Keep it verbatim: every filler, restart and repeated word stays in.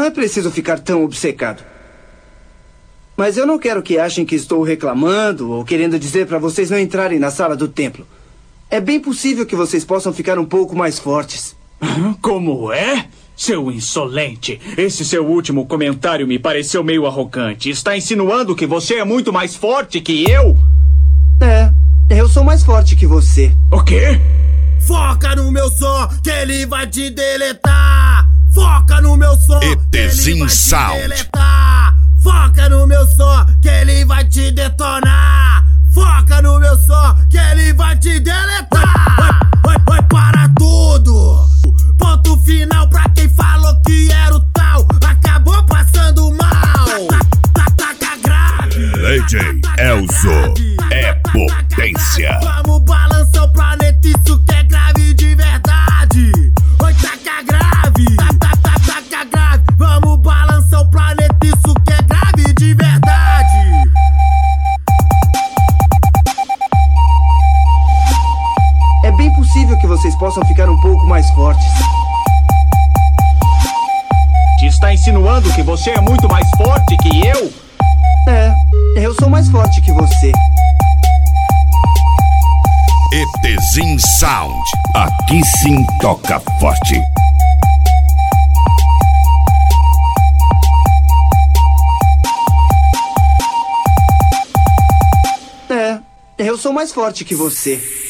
Não é preciso ficar tão obcecado. Mas eu não quero que achem que estou reclamando ou querendo dizer para vocês não entrarem na sala do templo. É bem possível que vocês possam ficar um pouco mais fortes. Como é? Seu insolente, esse seu último comentário me pareceu meio arrogante. Está insinuando que você é muito mais forte que eu? É, eu sou mais forte que você. O quê? Foca no meu som, que ele vai te deletar. Foca no meu som, que ele vai te deletar. Foca no meu som, que ele vai te detonar. Foca no meu som, que ele vai te deletar. Vai, vai, vai para tudo. Ponto final pra quem falou que era o tal. Acabou passando mal. Taca grave. D J Elzo é potência. Vamos balançar o planeta, isso que é grave de verdade. Oi, taca grave. Taca grave. Vamos balançar o planeta, isso que é grave de verdade. É bem possível que vocês possam ficar um pouco mais fortes. Te está insinuando que você é muito mais forte que eu? É, eu sou mais forte que você. ETZIN Sound. Aqui sim toca forte. É, eu sou mais forte que você.